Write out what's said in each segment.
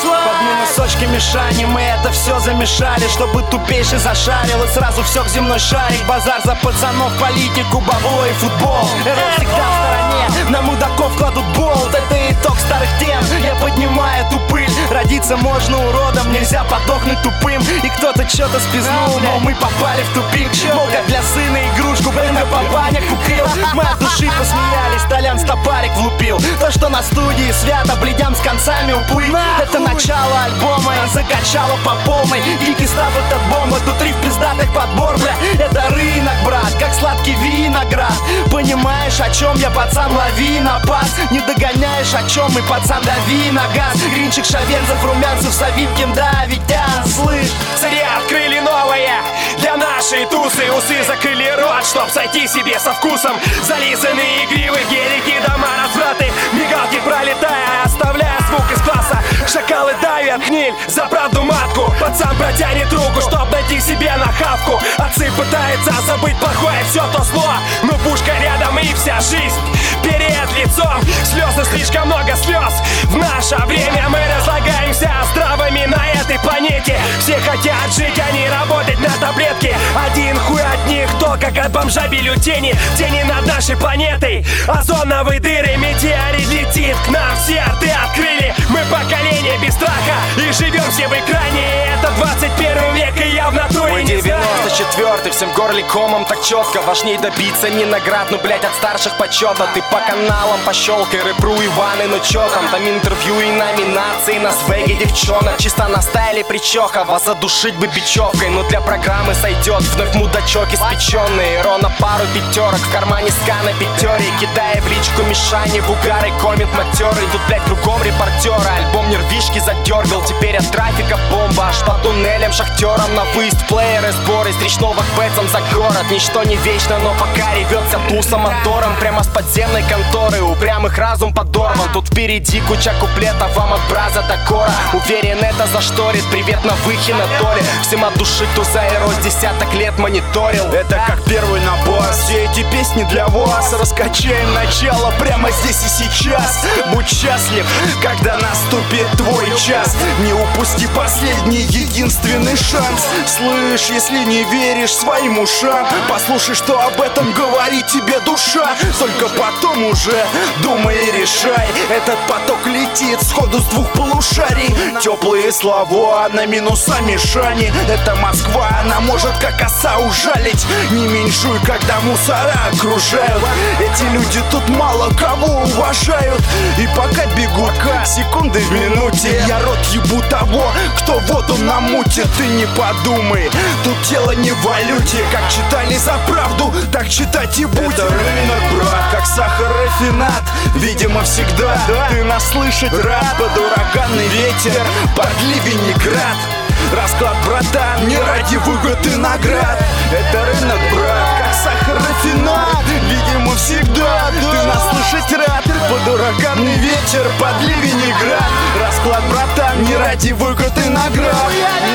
Под минусочки мешани мы это все замешали, чтобы тупейший зашарил и сразу все к земной шарик. Базар за пацанов, политику, бабло и футбол. Эрот всегда в стороне, на мудаков кладут болт. Это итог старых тем, я поднимаю эту пыль. Родиться можно уродом, нельзя подохнуть тупым. И кто-то что-то спизнул, но мы попали в тупик. Мол, как для сына игрушку, блин, я папаня купил. Мы от души посмеялись, Толян стопарик влупил. То, что на студии свято, бледям с концами уплыть. Это начало альбома и закачало по полной. Дикий став этот бомба, тут риф пиздатых подбор, бля. Это рынок, брат, как сладкий виноград. Понимаешь, о чем я, пацан, лови на пас. Не догоняешь, о чем мы, пацан, дави на газ. Гринчик, Шавенцев, Румянцев, Савиткин, Давидян, слышь. Зря открыли новое для нашей тусы. Усы закрыли рот, чтоб сойти себе со вкусом. Зализанные игривы, гелики, дома развраты. Мигалки пролетая, оставляя звук из класса. Шакалы давят гниль за правду матку. Пацан протянет руку, чтоб найти себе на хавку. Отцы пытаются забыть плохое, все то зло. Но пушка рядом и вся жизнь перед лицом. Слезы, слишком много слез. В наше время мы разлагаемся здравыми на этой планете. Все хотят жить, а не работать на таблетке. Один хуй от них, то как от бомжа бюллетени. Тени над нашей планетой, озоновые дыры. Метеорит летит к нам, все рты открыли. Мы поколение без страха и живем все в экране. Это 21 век, и я в натуре не знаю. 94-й, всем горле комом так четко. Важней добиться не наград, ну блять от старших почета. Ты по каналам пощелкай, рэпру Иваны, ну чё там? Там интервью и номинации на свеге девчонок. Чисто на стайле причёха, вас задушить бы бечевкой. Но для программы сойдет вновь мудачок испеченный. Рона пару пятерок, в кармане скана пятерей. Кидая в личку Мишане, в угары коммент матерый. Тут блять кругом репортеры, альбом нервишки задергал. Теперь от трафика бомба, аж по туннелям шахтерам. На выезд плееры, сборы с речного к бетсам за город. Ничто не вечно, но пока ревется туса мотором. Прямо с подземной конторы, упрямых разум подорван. Тут впереди куча куплетов, вам от браза до кора. Уверен, это зашторит, привет на выхе на доле. Всем от души, кто за Эрос десяток лет мониторил. Это как первый набор, все эти песни для вас. Раскачаем начало прямо здесь и сейчас. Будь счастлив, когда наступит твой час. Не упусти последний, единственный шанс. Слышь, если не веришь своим ушам, послушай, что об этом говорит тебе душа. Только потом уже думай и решай. Этот поток летит сходу с двух полушарий. Теплые слова на минуса Мишани. Это Москва, она может как оса ужалить. Не меньшуй, когда мусора окружают. Эти люди тут мало кого уважают. И пока бегут секунды в минуте, я рот ебу того, кто воду намутит. Ты не подумай, тут дело не в валюте. Как читали за правду, так читать и будем. Это рынок, брат, как сахар рафинат. Видимо всегда ты нас слышать рад. Под ураганный ветер, под ливень и град. Расклад, братан, не ради выгод и наград. Это рынок, брат, как сахар рафинат. Видимо всегда ты нас слышать рад. Под ураганный ветер, под ливень и град. Расклад, братан, не ради выгод и наград.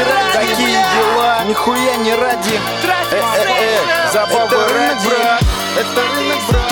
Такие дела, нихуя не ради. Забавы ради. Это рынок, брат.